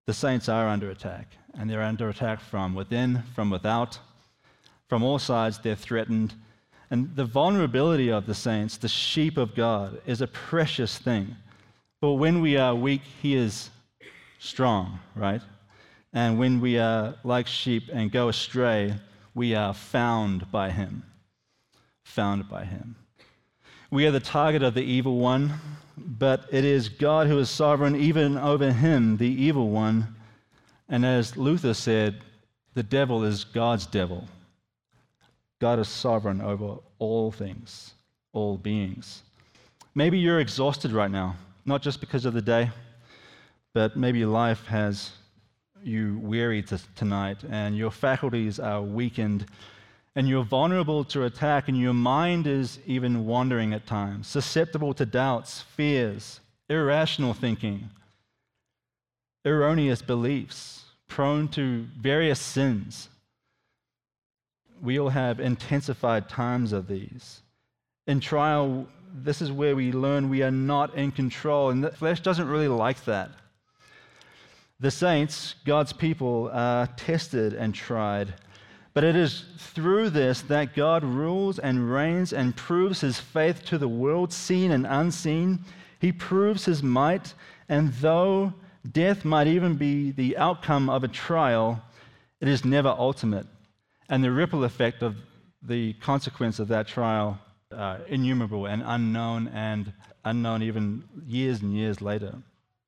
The saints are under attack, and they're under attack from within, from without. From all sides, they're threatened. And the vulnerability of the saints, the sheep of God, is a precious thing. But when we are weak, He is strong, right? And when we are like sheep and go astray, we are found by Him. Found by Him. We are the target of the evil one, but it is God who is sovereign even over him, the evil one. And as Luther said, the devil is God's devil. God is sovereign over all things, all beings. Maybe you're exhausted right now, not just because of the day, but maybe life has you weary tonight, and your faculties are weakened, and you're vulnerable to attack, and your mind is even wandering at times, susceptible to doubts, fears, irrational thinking, erroneous beliefs, prone to various sins. We all have intensified times of these. In trial, this is where we learn we are not in control, and the flesh doesn't really like that. The saints, God's people, are tested and tried, but it is through this that God rules and reigns and proves His faith to the world, seen and unseen. He proves His might, and though death might even be the outcome of a trial, it is never ultimate. And the ripple effect of the consequence of that trial are innumerable and unknown even years and years later.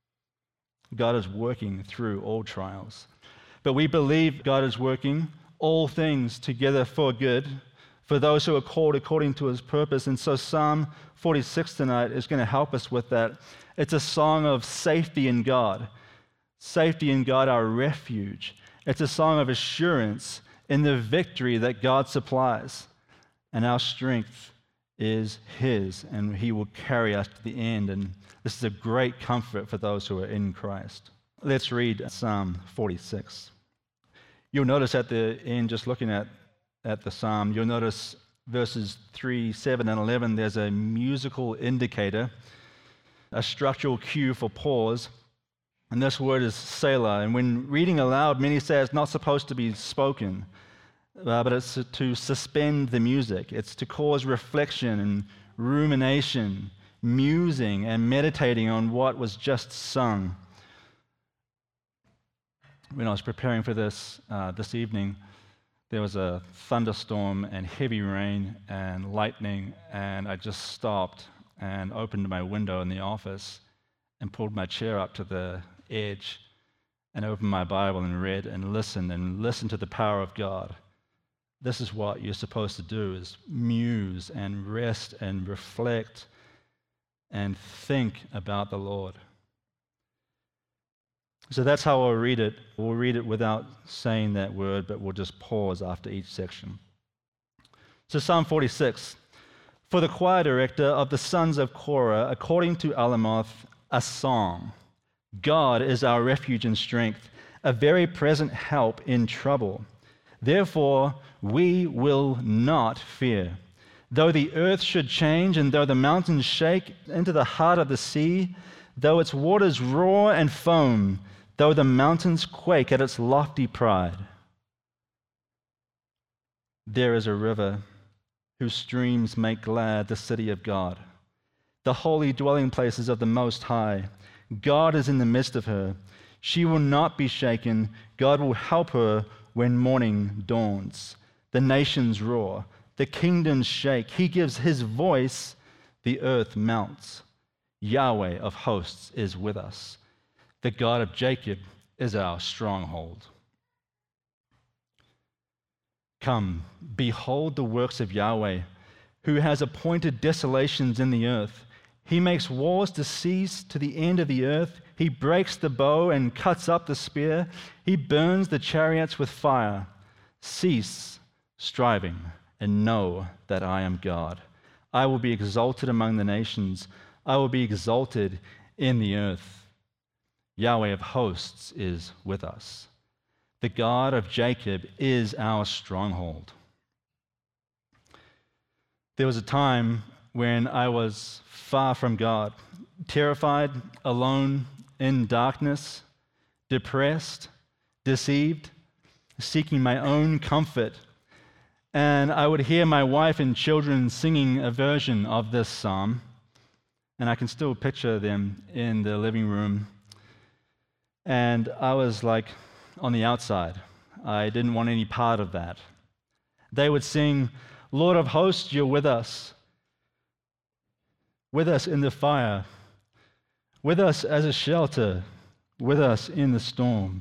God is working through all trials. But we believe God is working all things together for good, for those who are called according to His purpose. And so Psalm 46 tonight is going to help us with that. It's a song of safety in God. Safety in God, our refuge. It's a song of assurance in the victory that God supplies. And our strength is His, and He will carry us to the end. And this is a great comfort for those who are in Christ. Let's read Psalm 46. You'll notice at the end, just looking at the psalm, you'll notice verses 3, 7, and 11, there's a musical indicator, a structural cue for pause. And this word is Selah. And when reading aloud, many say it's not supposed to be spoken, but it's to suspend the music. It's to cause reflection and rumination, musing and meditating on what was just sung. When I was preparing for this evening, there was a thunderstorm and heavy rain and lightning, and I just stopped and opened my window in the office and pulled my chair up to the edge and opened my Bible and read and listened to the power of God. This is what you're supposed to do, is muse and rest and reflect and think about the Lord. So that's how I'll read it. We'll read it without saying that word, but we'll just pause after each section. So Psalm 46. For the choir director of the sons of Korah, according to Alamoth, a song. God is our refuge and strength, a very present help in trouble. Therefore, we will not fear. Though the earth should change, and though the mountains shake into the heart of the sea, though its waters roar and foam, though the mountains quake at its lofty pride. There is a river whose streams make glad the city of God, the holy dwelling places of the Most High. God is in the midst of her. She will not be shaken. God will help her when morning dawns. The nations roar, the kingdoms shake. He gives His voice, the earth melts. Yahweh of hosts is with us. The God of Jacob is our stronghold. Come, behold the works of Yahweh, who has appointed desolations in the earth. He makes wars to cease to the end of the earth. He breaks the bow and cuts up the spear. He burns the chariots with fire. Cease striving and know that I am God. I will be exalted among the nations. I will be exalted in the earth. Yahweh of hosts is with us. The God of Jacob is our stronghold. There was a time when I was far from God, terrified, alone, in darkness, depressed, deceived, seeking my own comfort. And I would hear my wife and children singing a version of this psalm, and I can still picture them in the living room. And I was like on the outside. I didn't want any part of that. They would sing, "Lord of hosts, you're with us in the fire, with us as a shelter, with us in the storm.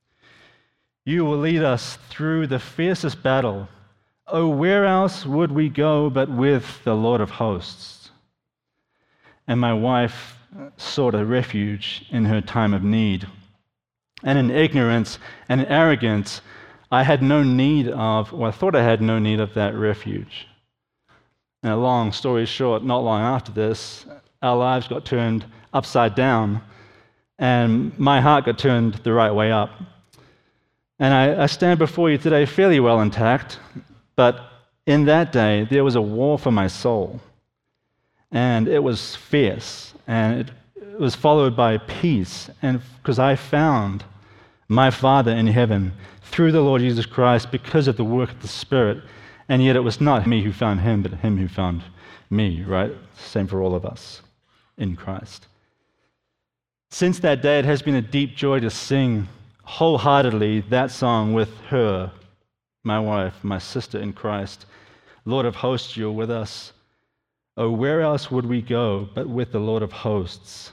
You will lead us through the fiercest battle. Oh, where else would we go but with the Lord of hosts?" And my wife sought a refuge in her time of need. And in ignorance and arrogance, I had no need of, or I thought I had no need of that refuge. And a long story short, not long after this, our lives got turned upside down, and my heart got turned the right way up. And I stand before you today fairly well intact, but in that day, there was a war for my soul. And it was fierce, and it was followed by peace, and because I found my Father in heaven through the Lord Jesus Christ because of the work of the Spirit. And yet it was not me who found him, but him who found me, right? Same for all of us in Christ. Since that day, it has been a deep joy to sing wholeheartedly that song with her, my wife, my sister in Christ. Lord of hosts, you're with us. Oh, where else would we go but with the Lord of hosts?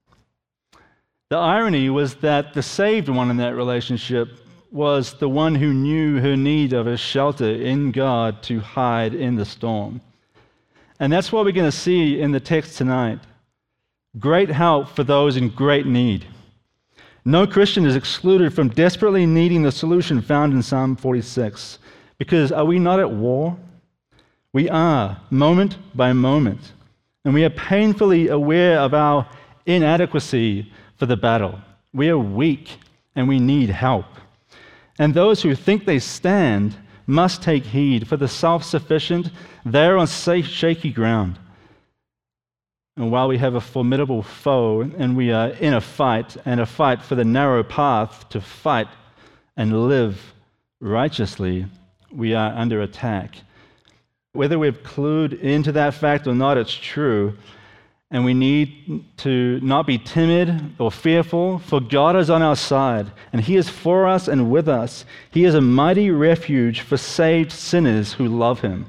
The irony was that the saved one in that relationship was the one who knew her need of a shelter in God to hide in the storm. And that's what we're going to see in the text tonight. Great help for those in great need. No Christian is excluded from desperately needing the solution found in Psalm 46. Because are we not at war? We are, moment by moment. And we are painfully aware of our inadequacy for the battle. We are weak and we need help. And those who think they stand must take heed, for the self-sufficient, they're on shaky ground. And while we have a formidable foe and we are in a fight, and a fight for the narrow path to fight and live righteously, we are under attack. Whether we've clued into that fact or not, it's true. And we need to not be timid or fearful, for God is on our side, and He is for us and with us. He is a mighty refuge for saved sinners who love Him.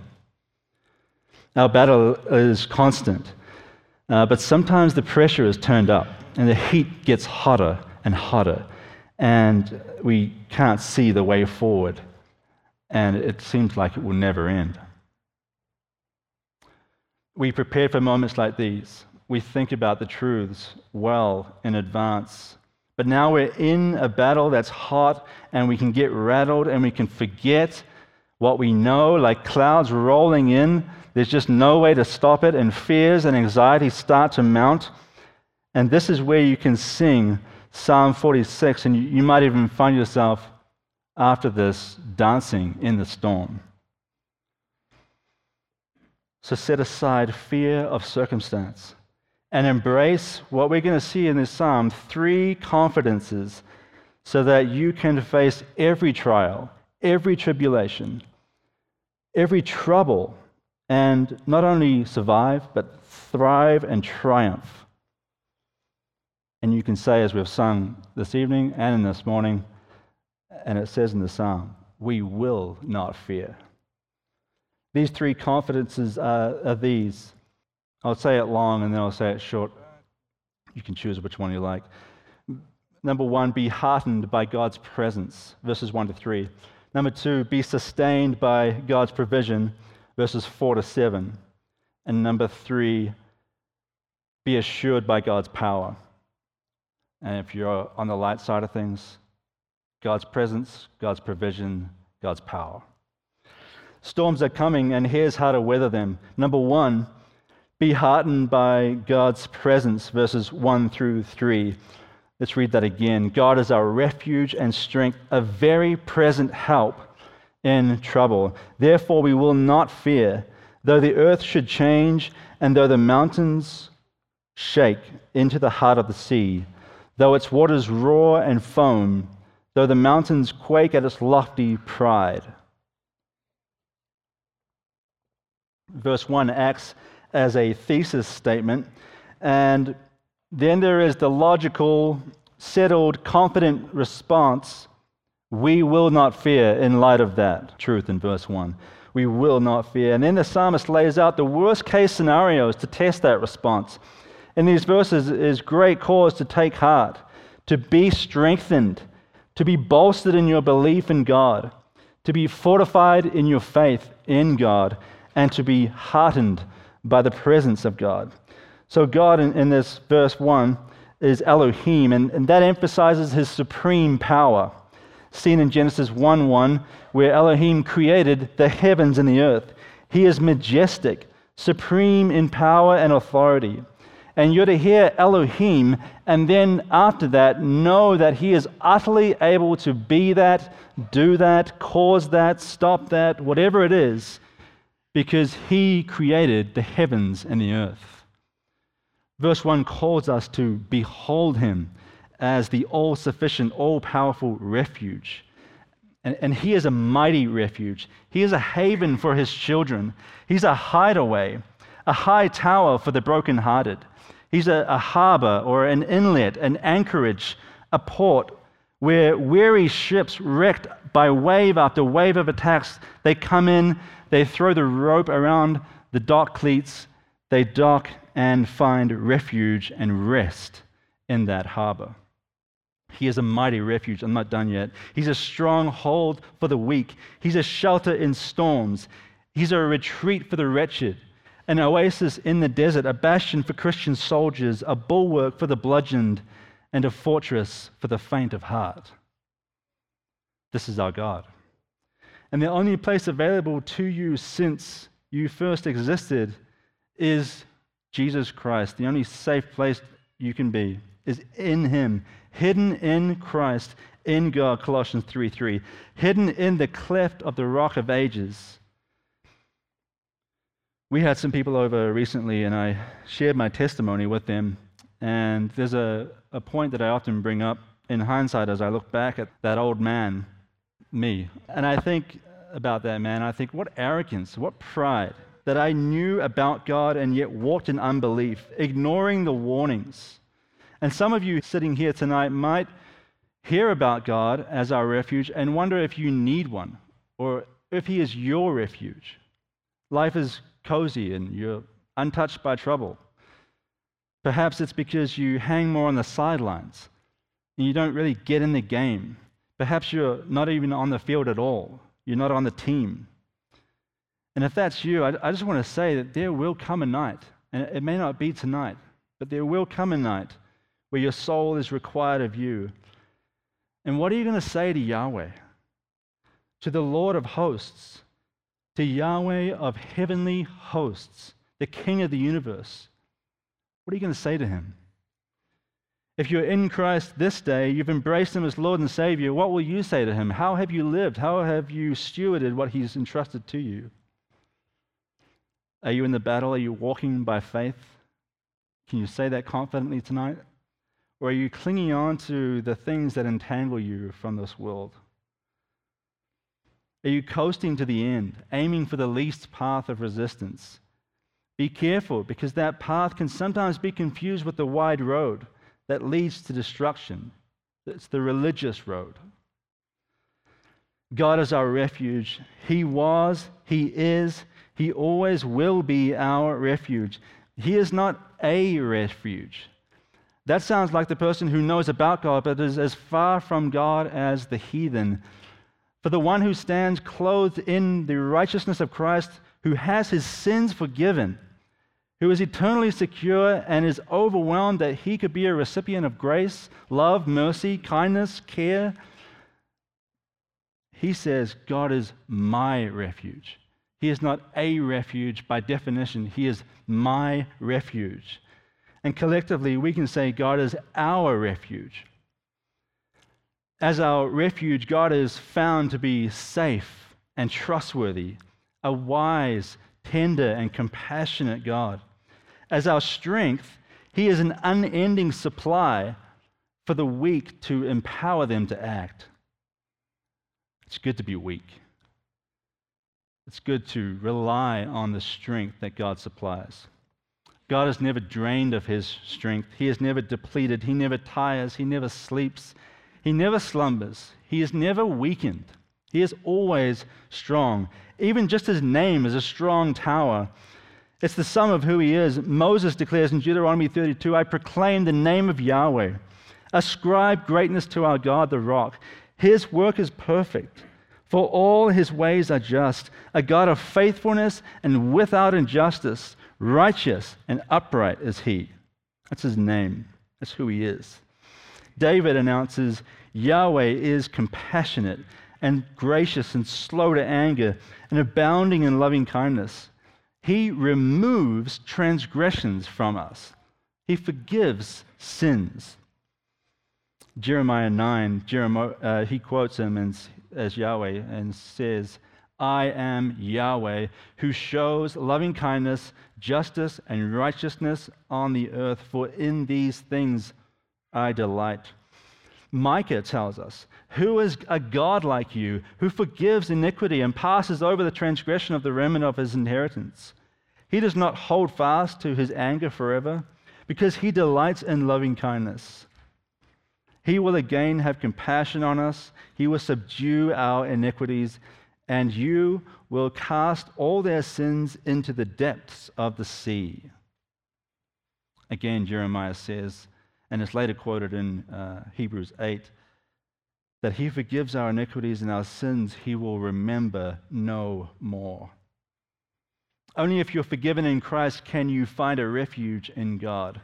Our battle is constant, but sometimes the pressure is turned up, and the heat gets hotter and hotter, and we can't see the way forward, and it seems like it will never end. We prepare for moments like these. We think about the truths well in advance. But now we're in a battle that's hot, and we can get rattled, and we can forget what we know, like clouds rolling in. There's just no way to stop it, and fears and anxieties start to mount. And this is where you can sing Psalm 46, and you might even find yourself after this dancing in the storm. So set aside fear of circumstance and embrace what we're going to see in this psalm, 3 confidences, so that you can face every trial, every tribulation, every trouble, and not only survive, but thrive and triumph. And you can say, as we've sung this evening and in this morning, and it says in the psalm, we will not fear. These 3 confidences are these. I'll say it long and then I'll say it short. You can choose which one you like. Number 1, be heartened by God's presence, verses 1 to 3. Number 2, be sustained by God's provision, verses 4 to 7. And number 3, be assured by God's power. And if you're on the light side of things, God's presence, God's provision, God's power. Storms are coming, and here's how to weather them. Number 1, be heartened by God's presence, verses 1 through 3. Let's read that again. God is our refuge and strength, a very present help in trouble. Therefore we will not fear, though the earth should change, and though the mountains shake into the heart of the sea, though its waters roar and foam, though the mountains quake at its lofty pride. Verse 1 acts as a thesis statement, and then there is the logical, settled, confident response: we will not fear in light of that truth in verse 1. We will not fear. And then the psalmist lays out the worst case scenarios to test that response. In these verses is great cause to take heart, to be strengthened, to be bolstered in your belief in God, to be fortified in your faith in God, and to be heartened by the presence of God. So God in this verse 1 is Elohim, and that emphasizes his supreme power, seen in Genesis 1:1, where Elohim created the heavens and the earth. He is majestic, supreme in power and authority. And you're to hear Elohim, and then after that, know that he is utterly able to be that, do that, cause that, stop that, whatever it is, because he created the heavens and the earth. Verse 1 calls us to behold him as the all-sufficient, all-powerful refuge. And he is a mighty refuge. He is a haven for his children. He's a hideaway, a high tower for the brokenhearted. He's a harbor or an inlet, an anchorage, a port where weary ships wrecked by wave after wave of attacks, they come in, they throw the rope around the dock cleats, they dock and find refuge and rest in that harbor. He is a mighty refuge. I'm not done yet. He's a stronghold for the weak. He's a shelter in storms. He's a retreat for the wretched, an oasis in the desert, a bastion for Christian soldiers, a bulwark for the bludgeoned, and a fortress for the faint of heart. This is our God. And the only place available to you since you first existed is Jesus Christ. The only safe place you can be is in him, hidden in Christ, in God, Colossians 3:3, hidden in the cleft of the rock of ages. We had some people over recently, and I shared my testimony with them, and there's a point that I often bring up in hindsight as I look back at that old man, me, and I think about that man, I think, what arrogance, what pride, that I knew about God and yet walked in unbelief, ignoring the warnings. And some of you sitting here tonight might hear about God as our refuge and wonder if you need one or if he is your refuge. Life is cozy and you're untouched by trouble. Perhaps it's because you hang more on the sidelines and you don't really get in the game. Perhaps you're not even on the field at all. You're not on the team. And if that's you, I just want to say that there will come a night, and it may not be tonight, but there will come a night where your soul is required of you. And what are you going to say to Yahweh? To the Lord of hosts, to Yahweh of heavenly hosts, the King of the universe. What are you going to say to him? If you're in Christ this day, you've embraced him as Lord and Savior, what will you say to him? How have you lived? How have you stewarded what he's entrusted to you? Are you in the battle? Are you walking by faith? Can you say that confidently tonight? Or are you clinging on to the things that entangle you from this world? Are you coasting to the end, aiming for the least path of resistance? Be careful, because that path can sometimes be confused with the wide road that leads to destruction. It's the religious road. God is our refuge. He was, he is, he always will be our refuge. He is not a refuge. That sounds like the person who knows about God but is as far from God as the heathen. For the one who stands clothed in the righteousness of Christ, who has his sins forgiven, who is eternally secure and is overwhelmed that he could be a recipient of grace, love, mercy, kindness, care, he says, God is my refuge. He is not a refuge by definition. He is my refuge. And collectively, we can say God is our refuge. As our refuge, God is found to be safe and trustworthy, a wise, tender, and compassionate God. As our strength, he is an unending supply for the weak to empower them to act. It's good to be weak. It's good to rely on the strength that God supplies. God is never drained of his strength. He is never depleted. He never tires. He never sleeps. He never slumbers. He is never weakened. He is always strong. Even just his name is a strong tower. It's the sum of who he is. Moses declares in Deuteronomy 32, I proclaim the name of Yahweh. Ascribe greatness to our God, the rock. His work is perfect, for all his ways are just, a God of faithfulness and without injustice. Righteous and upright is he. That's his name. That's who he is. David announces, Yahweh is compassionate and gracious and slow to anger and abounding in loving kindness. He removes transgressions from us. He forgives sins. Jeremiah 9, he quotes him as Yahweh and says, I am Yahweh who shows loving kindness, justice, and righteousness on the earth, for in these things I delight. Micah tells us, who is a God like you, who forgives iniquity and passes over the transgression of the remnant of his inheritance? He does not hold fast to his anger forever, because he delights in loving kindness. He will again have compassion on us. He will subdue our iniquities, and you will cast all their sins into the depths of the sea. Again, Jeremiah says, and it's later quoted in Hebrews 8, that he forgives our iniquities and our sins he will remember no more. Only if you're forgiven in Christ can you find a refuge in God.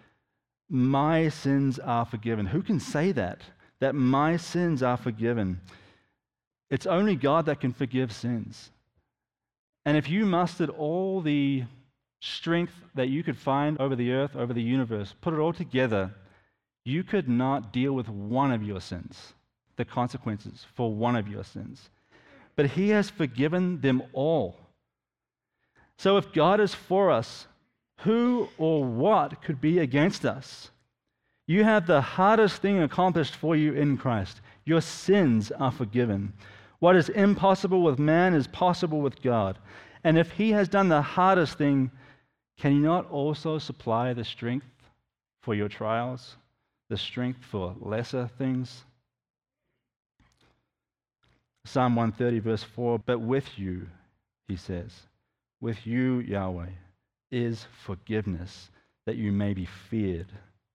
My sins are forgiven. Who can say that? That my sins are forgiven. It's only God that can forgive sins. And if you mustered all the strength that you could find over the earth, over the universe, put it all together, you could not deal with one of your sins, the consequences for one of your sins. But he has forgiven them all. So if God is for us, who or what could be against us? You have the hardest thing accomplished for you in Christ. Your sins are forgiven. What is impossible with man is possible with God. And if he has done the hardest thing, can he not also supply the strength for your trials, the strength for lesser things? Psalm 130, verse 4, but with you, he says, with you, Yahweh, is forgiveness, that you may be feared.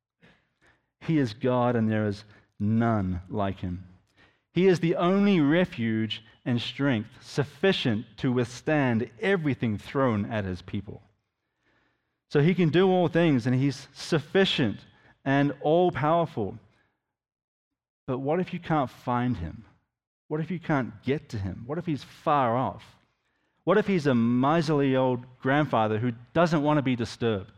He is God, and there is none like him. He is the only refuge and strength sufficient to withstand everything thrown at his people. So he can do all things, and he's sufficient and all-powerful. But what if you can't find him? What if you can't get to him? What if he's far off? What if he's a miserly old grandfather who doesn't want to be disturbed?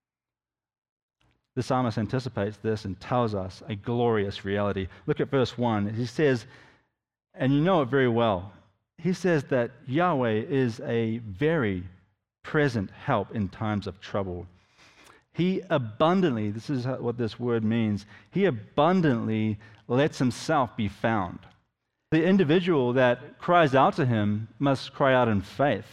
The psalmist anticipates this and tells us a glorious reality. Look at verse 1. He says, and you know it very well, he says that Yahweh is a very present help in times of trouble. He abundantly, this is what this word means, he abundantly lets himself be found. The individual that cries out to him must cry out in faith.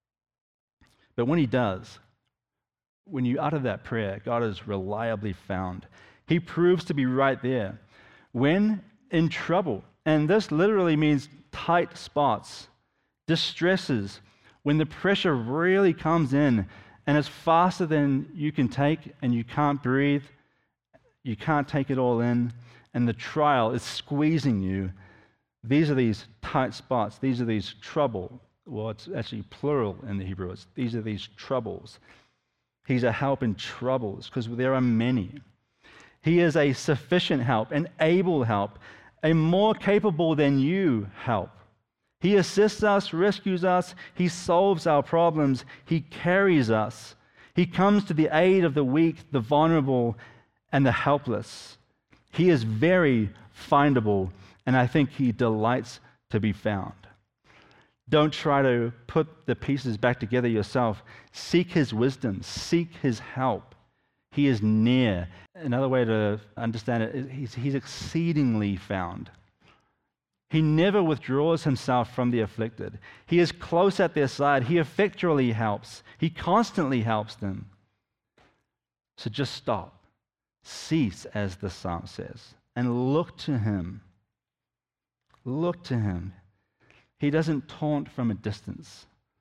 But when he does, when you utter that prayer, God is reliably found. He proves to be right there. When in trouble, and this literally means tight spots, distresses, when the pressure really comes in and it's faster than you can take and you can't breathe, you can't take it all in, and the trial is squeezing you, these are these tight spots, these are these trouble. Well, it's actually plural in the Hebrew. These are these troubles. He's a help in troubles because there are many. He is a sufficient help, an able help, a more capable than you help. He assists us, rescues us, he solves our problems, he carries us. He comes to the aid of the weak, the vulnerable, and the helpless. He is very findable, and I think he delights to be found. Don't try to put the pieces back together yourself. Seek his wisdom, seek his help. He is near. Another way to understand it is he's exceedingly found. He never withdraws himself from the afflicted. He is close at their side. He effectually helps. He constantly helps them. So just stop. Cease, as the psalm says, and look to him. Look to him. He doesn't taunt from a distance.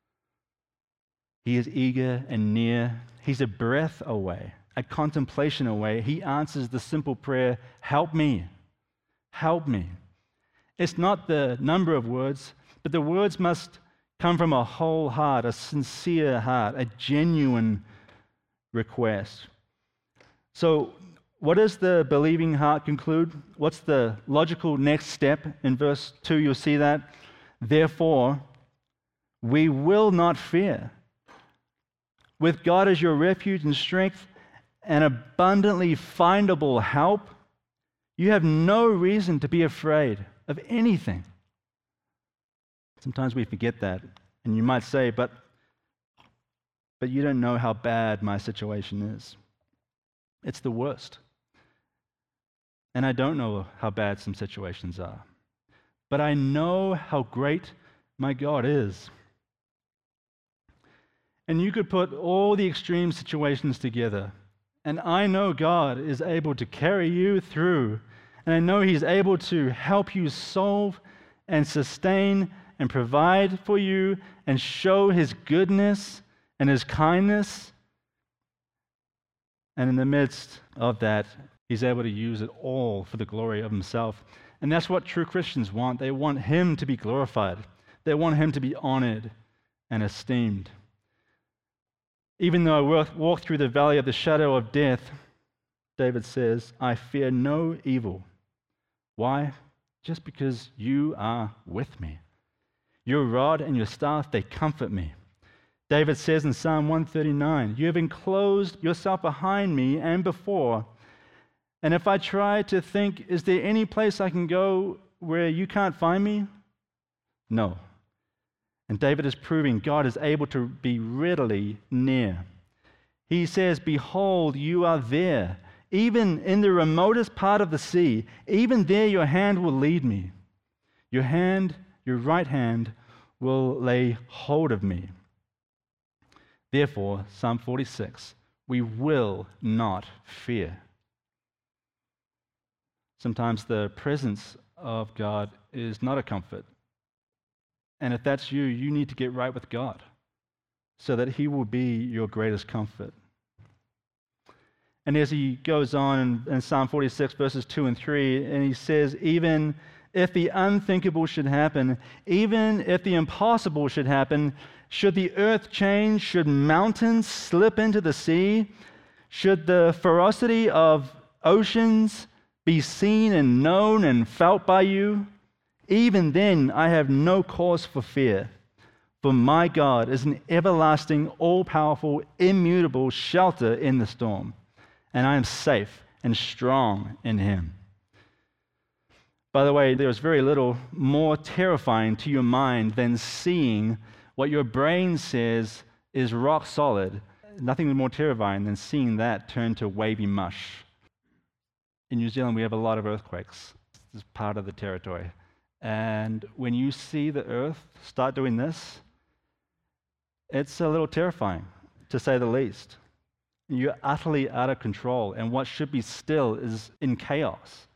He is eager and near. He's a breath away, a contemplation away. He answers the simple prayer, help me, help me. It's not the number of words, but the words must come from a whole heart, a sincere heart, a genuine request. So, what does the believing heart conclude? What's the logical next step? In verse 2, you'll see that. Therefore, we will not fear. With God as your refuge and strength and abundantly findable help, you have no reason to be afraid of anything. Sometimes we forget that, and you might say, but you don't know how bad my situation is. It's the worst. And I don't know how bad some situations are. But I know how great my God is. And you could put all the extreme situations together, and I know God is able to carry you through, and I know He's able to help you solve and sustain and provide for you and show His goodness and His kindness. And in the midst of that, He's able to use it all for the glory of Himself. And that's what true Christians want. They want Him to be glorified. They want Him to be honored and esteemed. Even though I walk through the valley of the shadow of death, David says, I fear no evil. Why? Just because you are with me. Your rod and your staff, they comfort me. David says in Psalm 139, you have enclosed yourself behind me and before. And if I try to think, is there any place I can go where you can't find me? No. And David is proving God is able to be readily near. He says, behold, you are there, even in the remotest part of the sea. Even there your hand will lead me. Your right hand will lay hold of me. Therefore, Psalm 46, we will not fear. Sometimes the presence of God is not a comfort. And if that's you, you need to get right with God so that He will be your greatest comfort. And as he goes on in Psalm 46, verses 2 and 3, and he says, even if the unthinkable should happen, even if the impossible should happen, should the earth change, should mountains slip into the sea, should the ferocity of oceans be seen and known and felt by you, even then I have no cause for fear, for my God is an everlasting, all-powerful, immutable shelter in the storm, and I am safe and strong in Him. By the way, there is very little more terrifying to your mind than seeing what your brain says is rock solid. Nothing more terrifying than seeing that turn to wavy mush. In New Zealand, we have a lot of earthquakes. This is part of the territory. And when you see the earth start doing this, it's a little terrifying, to say the least. You're utterly out of control, and what should be still is in chaos.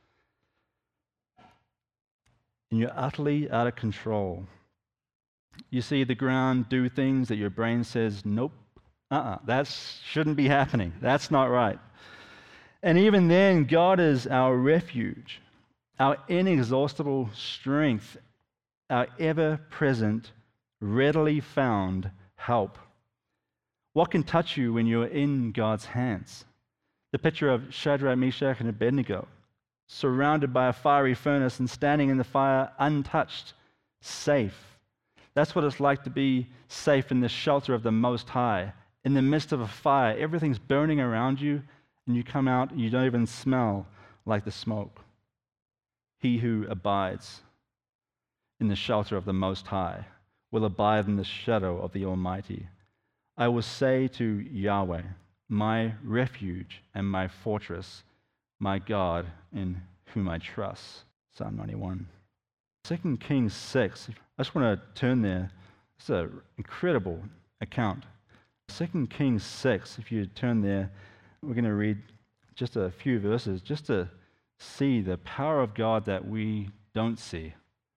And you're utterly out of control. You see the ground do things that your brain says, nope, that shouldn't be happening. That's not right. And even then, God is our refuge, our inexhaustible strength, our ever-present, readily found help. What can touch you when you're in God's hands? The picture of Shadrach, Meshach, and Abednego, surrounded by a fiery furnace and standing in the fire untouched, safe. That's what it's like to be safe in the shelter of the Most High. In the midst of a fire, everything's burning around you, and you come out and you don't even smell like the smoke. He who abides in the shelter of the Most High will abide in the shadow of the Almighty. I will say to Yahweh, my refuge and my fortress, my God in whom I trust. Psalm 91. 2 Kings 6. I just want to turn there. It's an incredible account. 2 Kings 6, if you turn there, we're going to read just a few verses just to see the power of God that we don't see.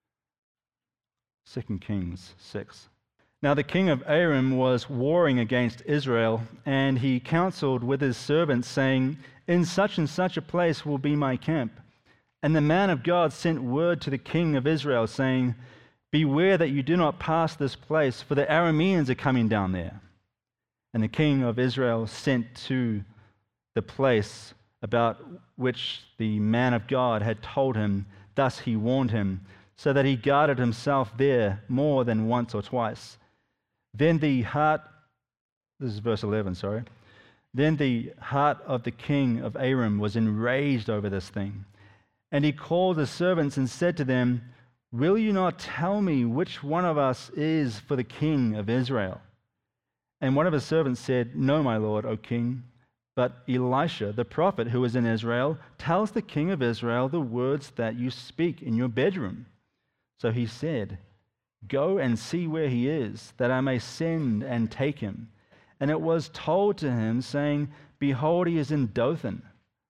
2 Kings 6. Now the king of Aram was warring against Israel, and he counseled with his servants, saying, "In such and such a place will be my camp." And the man of God sent word to the king of Israel, saying, "Beware that you do not pass this place, for the Arameans are coming down there." And the king of Israel sent to the place about which the man of God had told him. Thus he warned him, so that he guarded himself there more than once or twice. Then the heart, this is verse 11, sorry. Then the heart of the king of Aram was enraged over this thing. And he called his servants and said to them, "Will you not tell me which one of us is for the king of Israel?" And one of his servants said, "No, my lord, O king. But Elisha, the prophet who is in Israel, tells the king of Israel the words that you speak in your bedroom." So he said, "Go and see where he is, that I may send and take him." And it was told to him, saying, "Behold, he is in Dothan."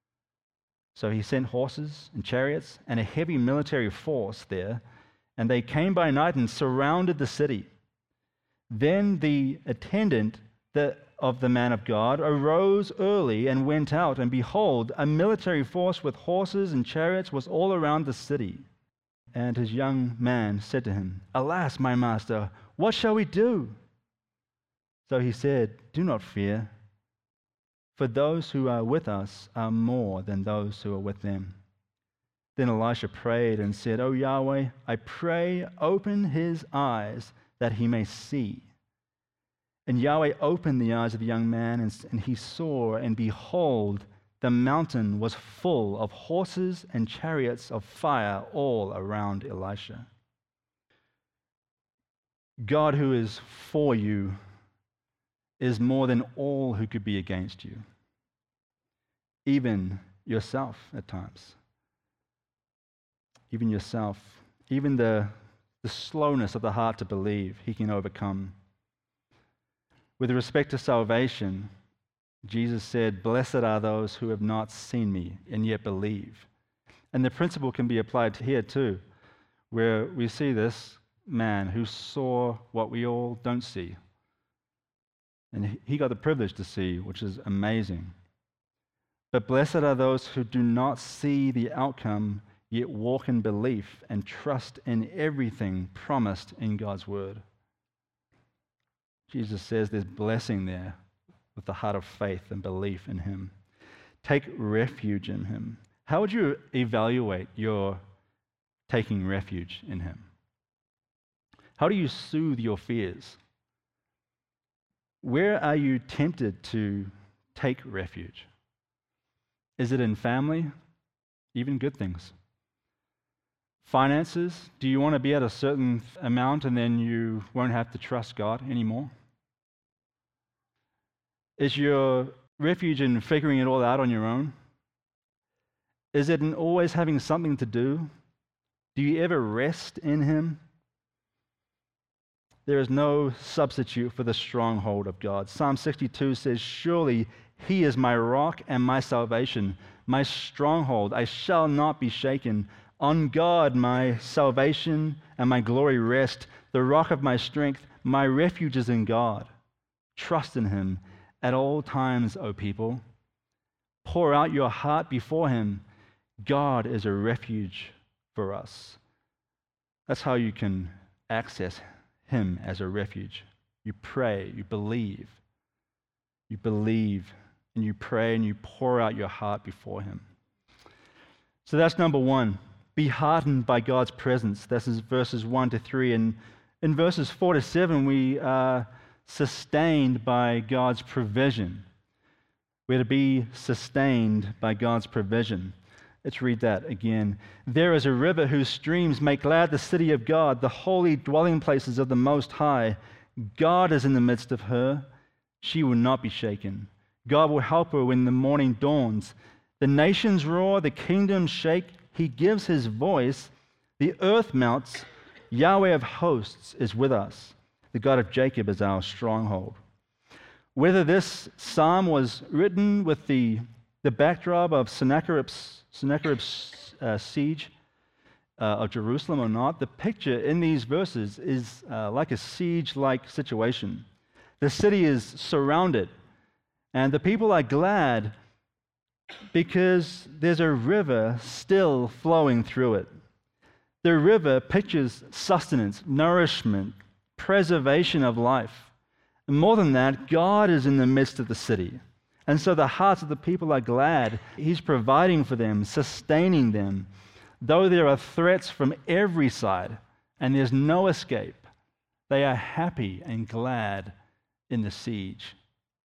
So he sent horses and chariots and a heavy military force there, and they came by night and surrounded the city. Then the attendant of the man of God arose early and went out, and behold, a military force with horses and chariots was all around the city. And his young man said to him, "Alas, my master, what shall we do?" So he said, "Do not fear, for those who are with us are more than those who are with them." Then Elisha prayed and said, "O Yahweh, I pray, open his eyes that he may see." And Yahweh opened the eyes of the young man, and he saw, and behold, the mountain was full of horses and chariots of fire all around Elisha. God, who is for you, is more than all who could be against you, even yourself at times. Even yourself, even the slowness of the heart to believe, he can overcome. With respect to salvation, Jesus said, "Blessed are those who have not seen me and yet believe." And the principle can be applied here too, where we see this man who saw what we all don't see. And he got the privilege to see, which is amazing. But blessed are those who do not see the outcome, yet walk in belief and trust in everything promised in God's word. Jesus says there's blessing there with the heart of faith and belief in him. Take refuge in him. How would you evaluate your taking refuge in him? How do you soothe your fears? Where are you tempted to take refuge? Is it in family? Even good things. Finances? Do you want to be at a certain amount and then you won't have to trust God anymore? Is your refuge in figuring it all out on your own? Is it in always having something to do? Do you ever rest in him? There is no substitute for the stronghold of God. Psalm 62 says, "Surely he is my rock and my salvation, my stronghold. I shall not be shaken. On God my salvation and my glory rest. The rock of my strength, my refuge is in God." Trust in him at all times, O people. Pour out your heart before him. God is a refuge for us. That's how you can access him as a refuge. You pray, you believe, and you pray and you pour out your heart before him. So that's number one. Be heartened by God's presence. This is verses 1 to 3. And in verses 4 to 7, we are sustained by God's provision. We're to be sustained by God's provision. Let's read that again. "There is a river whose streams make glad the city of God, the holy dwelling places of the Most High. God is in the midst of her. She will not be shaken. God will help her when the morning dawns. The nations roar, the kingdoms shake. He gives his voice, the earth melts. Yahweh of hosts is with us. The God of Jacob is our stronghold. Whether this psalm was written with the backdrop of Sennacherib's siege of Jerusalem or not, the picture in these verses is like a siege-like situation. The city is surrounded, and the people are glad because there's a river still flowing through it. The river pictures sustenance, nourishment, preservation of life. And more than that, God is in the midst of the city. And so the hearts of the people are glad. He's providing for them, sustaining them. Though there are threats from every side and there's no escape, they are happy and glad in the siege.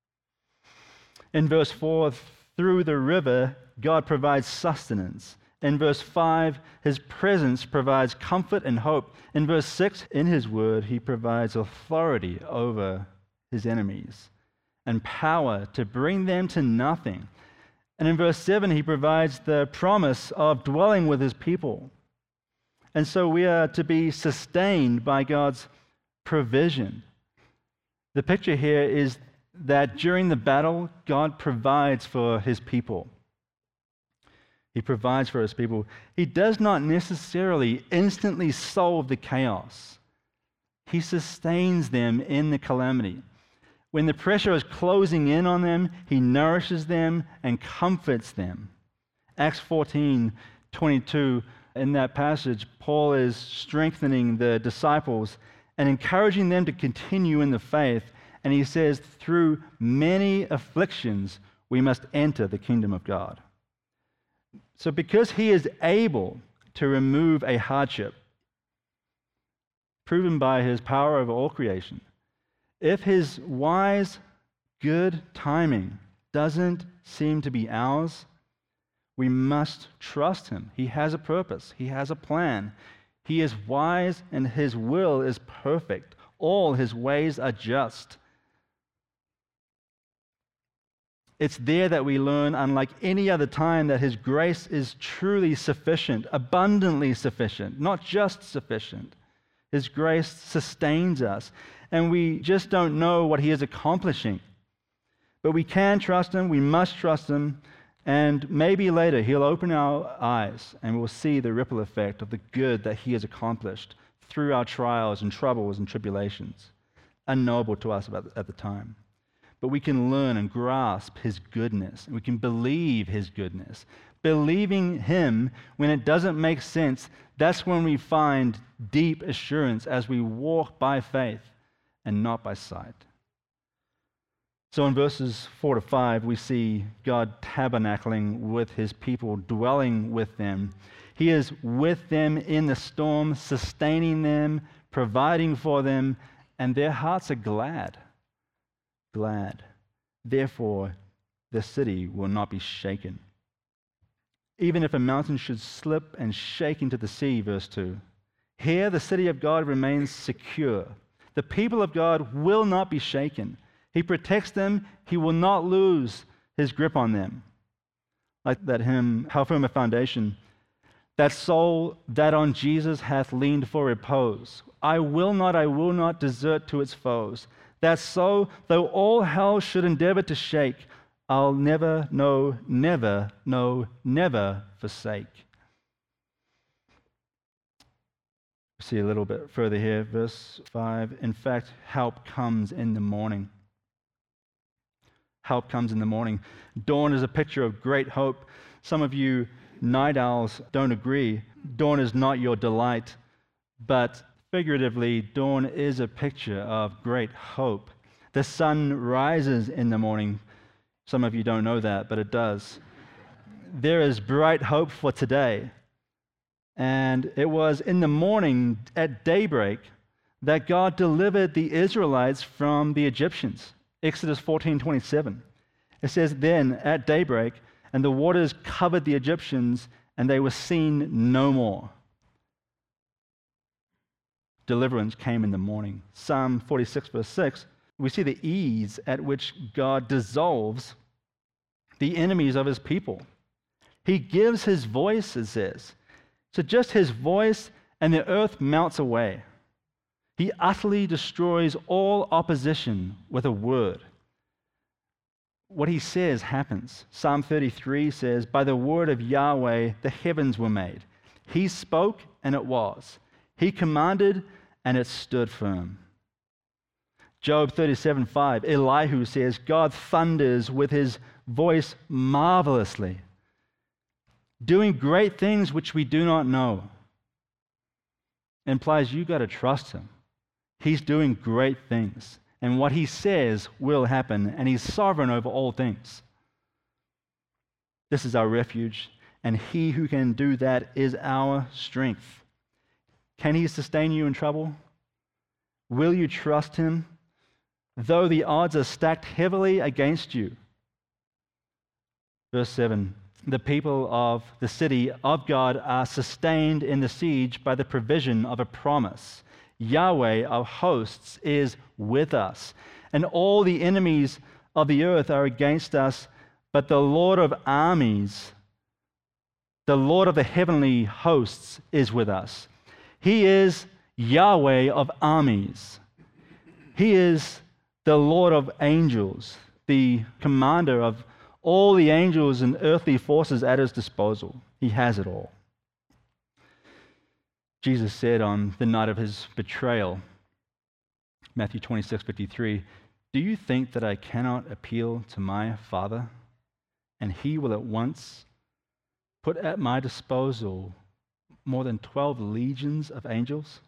In verse 4, through the river, God provides sustenance. In verse 5, his presence provides comfort and hope. In verse 6, in his word, he provides authority over his enemies and power to bring them to nothing. And in verse 7, he provides the promise of dwelling with his people. And so we are to be sustained by God's provision. The picture here is that during the battle, God provides for his people. He provides for his people. He does not necessarily instantly solve the chaos. He sustains them in the calamity. When the pressure is closing in on them, he nourishes them and comforts them. Acts 14:22, in that passage, Paul is strengthening the disciples and encouraging them to continue in the faith. And he says, through many afflictions, we must enter the kingdom of God. So because he is able to remove a hardship, proven by his power over all creation, if his wise, good timing doesn't seem to be ours, we must trust him. He has a purpose. He has a plan. He is wise and his will is perfect. All his ways are just. It's there that we learn, unlike any other time, that his grace is truly sufficient, abundantly sufficient, not just sufficient. His grace sustains us, and we just don't know what he is accomplishing. But we can trust him, we must trust him, and maybe later he'll open our eyes and we'll see the ripple effect of the good that he has accomplished through our trials and troubles and tribulations, unknowable to us at the time. But we can learn and grasp his goodness, and we can believe his goodness. Believing him when it doesn't make sense, that's when we find deep assurance as we walk by faith and not by sight. So in verses 4 to 5, we see God tabernacling with his people, dwelling with them. He is with them in the storm, sustaining them, providing for them, and their hearts are glad. Glad. Therefore, the city will not be shaken. Even if a mountain should slip and shake into the sea, verse 2. Here the city of God remains secure. The people of God will not be shaken. He protects them. He will not lose his grip on them. Like that hymn, How Firm a Foundation. That soul that on Jesus hath leaned for repose, I will not desert to its foes. That so, though all hell should endeavor to shake, I'll never, no, never, no, never forsake. See a little bit further here, verse 5. In fact, help comes in the morning. Help comes in the morning. Dawn is a picture of great hope. Some of you night owls don't agree. Dawn is not your delight, but figuratively, dawn is a picture of great hope. The sun rises in the morning. Some of you don't know that, but it does. There is bright hope for today. And it was in the morning at daybreak that God delivered the Israelites from the Egyptians. Exodus 14:27. It says, then at daybreak, and the waters covered the Egyptians, and they were seen no more. Deliverance came in the morning. Psalm 46, verse 6, we see the ease at which God dissolves the enemies of his people. He gives his voice, it says. So just his voice, and the earth melts away. He utterly destroys all opposition with a word. What he says happens. Psalm 33 says, "By the word of Yahweh the heavens were made. He spoke, and it was. He commanded, and it stood firm." Job 37:5, Elihu says, "God thunders with his voice marvelously, doing great things which we do not know." It implies you got to trust him. He's doing great things, and what he says will happen, and he's sovereign over all things. This is our refuge, and he who can do that is our strength. Can he sustain you in trouble? Will you trust him, though the odds are stacked heavily against you? Verse 7, the people of the city of God are sustained in the siege by the provision of a promise. Yahweh of hosts is with us, and all the enemies of the earth are against us, but the Lord of armies, the Lord of the heavenly hosts, is with us. He is Yahweh of armies. He is the Lord of angels, the commander of all the angels and earthly forces at his disposal. He has it all. Jesus said on the night of his betrayal, Matthew 26:53, "Do you think that I cannot appeal to my Father, and he will at once put at my disposal more than 12 legions of angels?"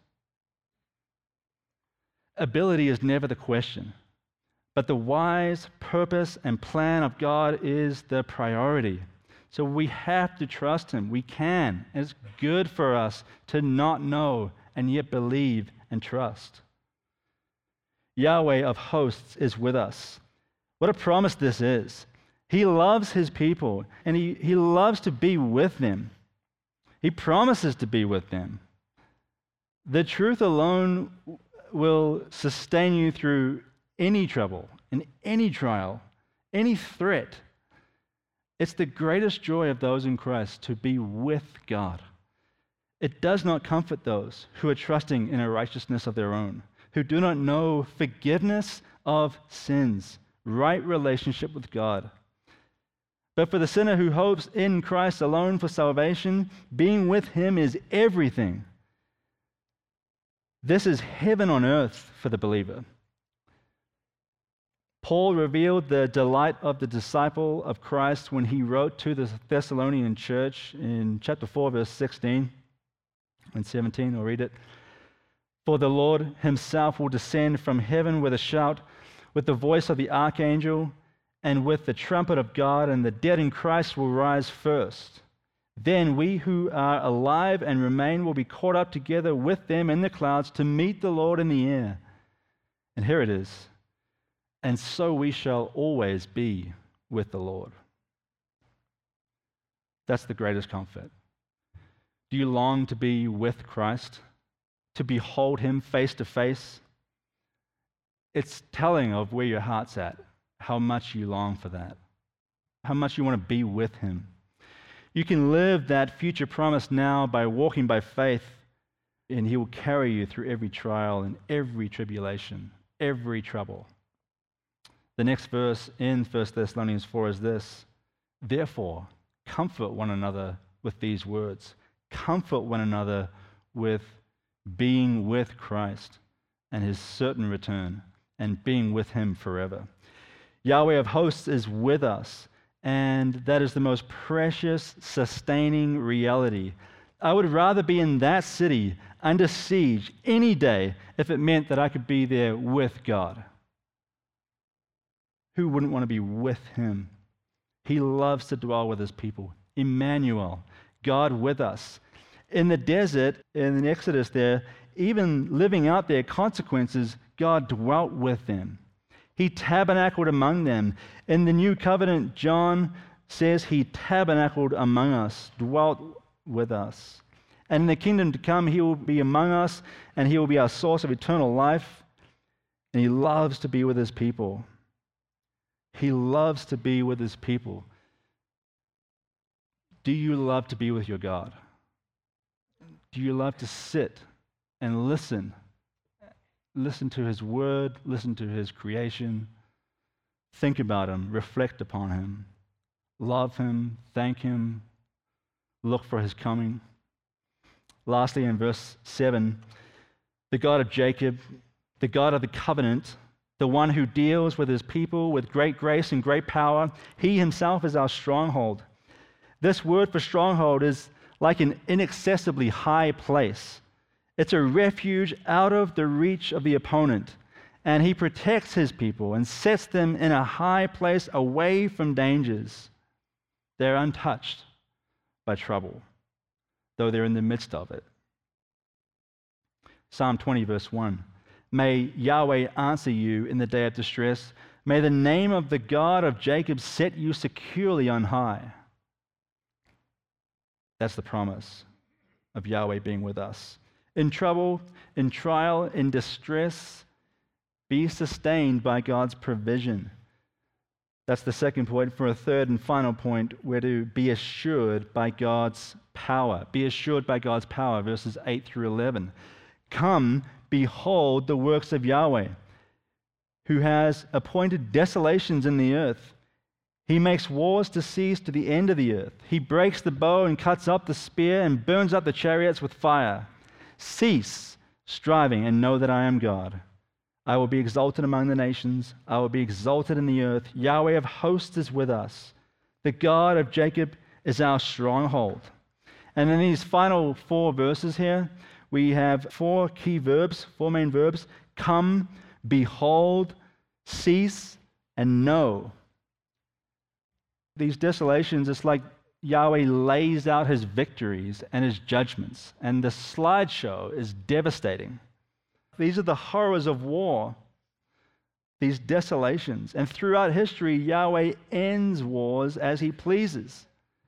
Ability is never the question, but the wise purpose and plan of God is the priority. So we have to trust him. We can. It's good for us to not know and yet believe and trust. Yahweh of hosts is with us. What a promise this is. He loves his people, and he loves to be with them. He promises to be with them. The truth alone will sustain you through any trouble, in any trial, any threat. It's the greatest joy of those in Christ to be with God. It does not comfort those who are trusting in a righteousness of their own, who do not know forgiveness of sins, right relationship with God. But for the sinner who hopes in Christ alone for salvation, being with him is everything. This is heaven on earth for the believer. Paul revealed the delight of the disciple of Christ when he wrote to the Thessalonian church in chapter 4, verse 16 and 17. I'll read it. "For the Lord himself will descend from heaven with a shout, with the voice of the archangel, and with the trumpet of God, and the dead in Christ will rise first. Then we who are alive and remain will be caught up together with them in the clouds to meet the Lord in the air." And here it is. "And so we shall always be with the Lord." That's the greatest comfort. Do you long to be with Christ? To behold him face to face? It's telling of where your heart's at, how much you long for that, how much you want to be with him. You can live that future promise now by walking by faith, and he will carry you through every trial and every tribulation, every trouble. The next verse in 1 Thessalonians 4 is this: "Therefore, comfort one another with these words. Comfort one another with being with Christ and his certain return and being with him forever." Yahweh of hosts is with us, and that is the most precious, sustaining reality. I would rather be in that city under siege any day if it meant that I could be there with God. Who wouldn't want to be with him? He loves to dwell with his people. Emmanuel, God with us. In the desert, in the Exodus there, even living out their consequences, God dwelt with them. He tabernacled among them. In the new covenant, John says he tabernacled among us, dwelt with us. And in the kingdom to come, he will be among us, and he will be our source of eternal life. And he loves to be with his people. He loves to be with his people. Do you love to be with your God? Do you love to sit and listen? Listen to his word, listen to his creation, think about him, reflect upon him, love him, thank him, look for his coming. Lastly, in verse 7, the God of Jacob, the God of the covenant, the one who deals with his people with great grace and great power, he himself is our stronghold. This word for stronghold is like an inaccessibly high place. It's a refuge out of the reach of the opponent, and he protects his people and sets them in a high place away from dangers. They're untouched by trouble, though they're in the midst of it. Psalm 20, verse 1. May Yahweh answer you in the day of distress. May the name of the God of Jacob set you securely on high. That's the promise of Yahweh being with us. In trouble, in trial, in distress, be sustained by God's provision. That's the second point. For a third and final point, we're to be assured by God's power. Be assured by God's power, verses 8 through 11. Come, behold the works of Yahweh, who has appointed desolations in the earth. He makes wars to cease to the end of the earth. He breaks the bow and cuts up the spear and burns up the chariots with fire. Cease striving and know that I am God. I will be exalted among the nations. I will be exalted in the earth. Yahweh of hosts is with us. The God of Jacob is our stronghold. And in these final 4 verses here, we have 4 key verbs, 4 main verbs: come, behold, cease, and know. These desolations, it's like Yahweh lays out his victories and his judgments, and the slideshow is devastating. These are the horrors of war, these desolations. And throughout history, Yahweh ends wars as he pleases.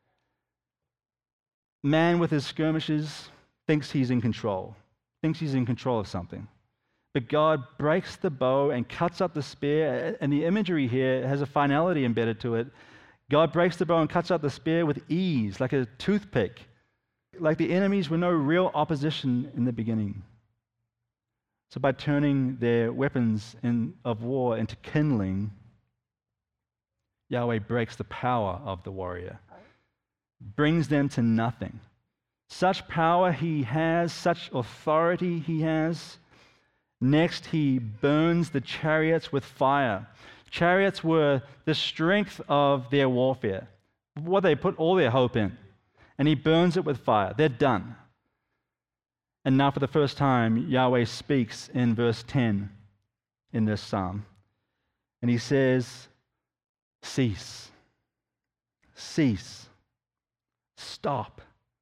Man with his skirmishes thinks he's in control of something. But God breaks the bow and cuts up the spear, and the imagery here has a finality embedded to it. God breaks the bow and cuts up the spear with ease, like a toothpick, like the enemies were no real opposition in the beginning. So by turning their weapons of war into kindling, Yahweh breaks the power of the warrior, brings them to nothing. Such power he has, such authority he has. Next, he burns the chariots with fire. Chariots were the strength of their warfare, what they put all their hope in. And he burns it with fire. They're done. And now for the first time, Yahweh speaks in verse 10 in this psalm. And he says, cease. Cease. Stop.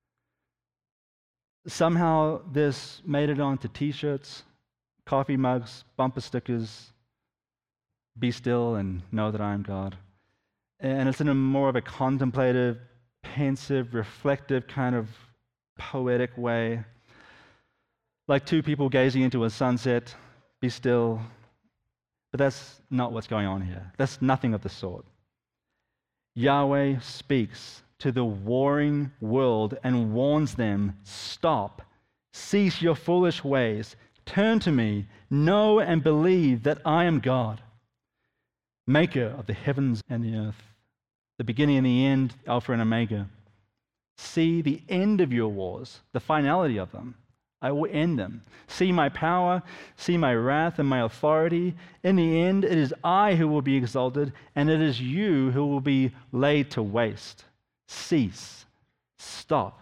Somehow this made it onto t-shirts, coffee mugs, bumper stickers. Be still and know that I am God. And it's in a more of a contemplative, pensive, reflective kind of poetic way. Like 2 people gazing into a sunset, be still. But that's not what's going on here. That's nothing of the sort. Yahweh speaks to the warring world and warns them, stop, cease your foolish ways, turn to me, know and believe that I am God, maker of the heavens and the earth, the beginning and the end, Alpha and Omega. See the end of your wars, the finality of them. I will end them. See my power, see my wrath and my authority. In the end, it is I who will be exalted, and it is you who will be laid to waste. Cease. Stop.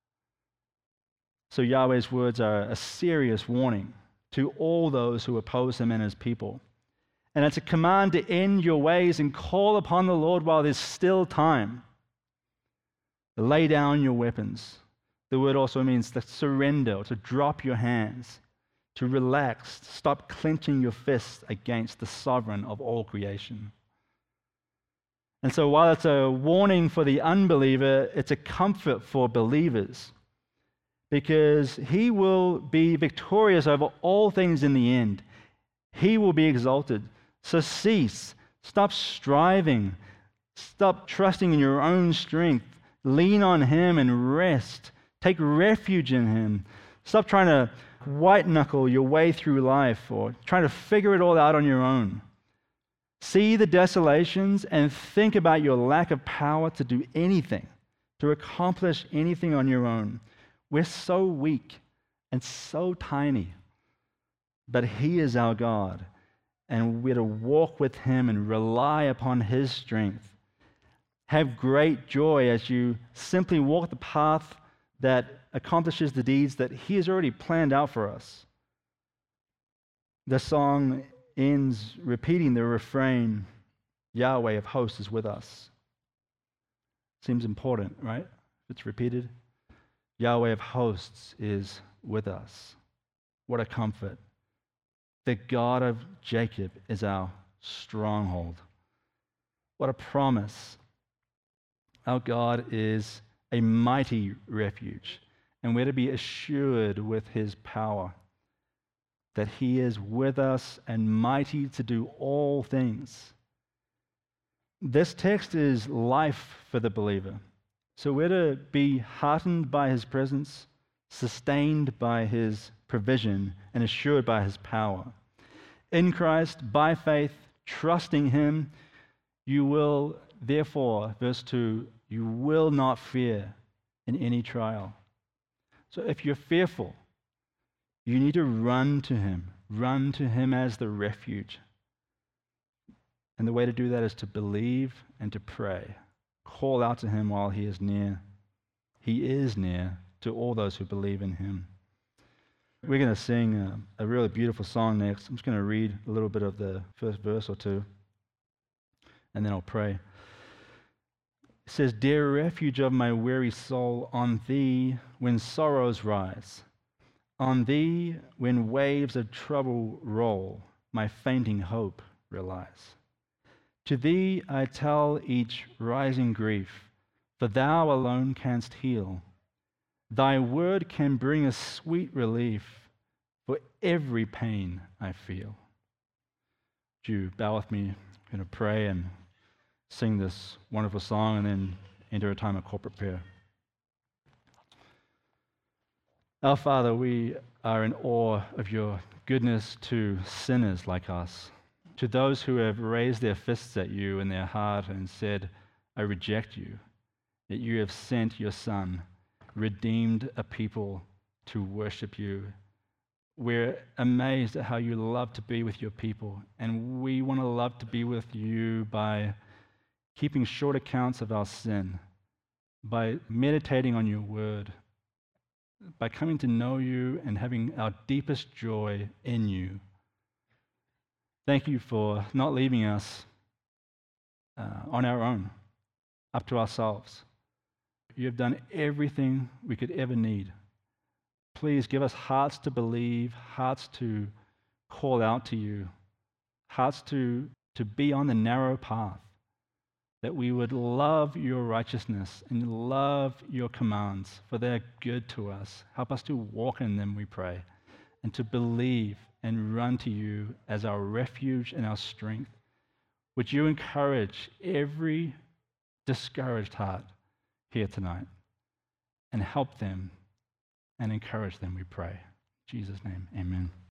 So Yahweh's words are a serious warning to all those who oppose him and his people. And it's a command to end your ways and call upon the Lord while there's still time. Lay down your weapons. The word also means to surrender, to drop your hands, to relax, stop clenching your fists against the sovereign of all creation. And so while it's a warning for the unbeliever, it's a comfort for believers, because he will be victorious over all things in the end. He will be exalted. So cease. Stop striving. Stop trusting in your own strength. Lean on him and rest. Take refuge in him. Stop trying to white-knuckle your way through life or trying to figure it all out on your own. See the desolations and think about your lack of power to do anything, to accomplish anything on your own. We're so weak and so tiny, but he is our God, and we're to walk with him and rely upon his strength. Have great joy as you simply walk the path that accomplishes the deeds that he has already planned out for us. The song ends repeating the refrain, Yahweh of hosts is with us. Seems important, right? It's repeated. Yahweh of hosts is with us. What a comfort. The God of Jacob is our stronghold. What a promise. Our God is a mighty refuge, and we're to be assured with his power that he is with us and mighty to do all things. This text is life for the believer. So we're to be heartened by his presence, sustained by his provision, and assured by his power. In Christ, by faith, trusting him, you will, therefore, verse 2, you will not fear in any trial. So if you're fearful, you need to run to him as the refuge. And the way to do that is to believe and to pray. Call out to him while he is near. He is near to all those who believe in him. We're going to sing a really beautiful song next. I'm just going to read a little bit of the first verse or two, and then I'll pray. It says, Dear refuge of my weary soul, on thee when sorrows rise, on thee when waves of trouble roll, my fainting hope relies. To thee I tell each rising grief, for thou alone canst heal. Thy word can bring a sweet relief for every pain I feel. Would you bow with me? I'm going to pray and sing this wonderful song and then enter a time of corporate prayer. Our Father, we are in awe of your goodness to sinners like us, to those who have raised their fists at you in their heart and said, I reject you, that you have sent your Son, redeemed a people to worship you. We're amazed at how you love to be with your people, and we want to love to be with you by keeping short accounts of our sin, by meditating on your word, by coming to know you and having our deepest joy in you. Thank you for not leaving us on our own, up to ourselves. You have done everything we could ever need. Please give us hearts to believe, hearts to call out to you, hearts to be on the narrow path, that we would love your righteousness and love your commands, for they're good to us. Help us to walk in them, we pray, and to believe and run to you as our refuge and our strength. Would you encourage every discouraged heart here tonight and help them and encourage them, we pray. In Jesus' name, amen.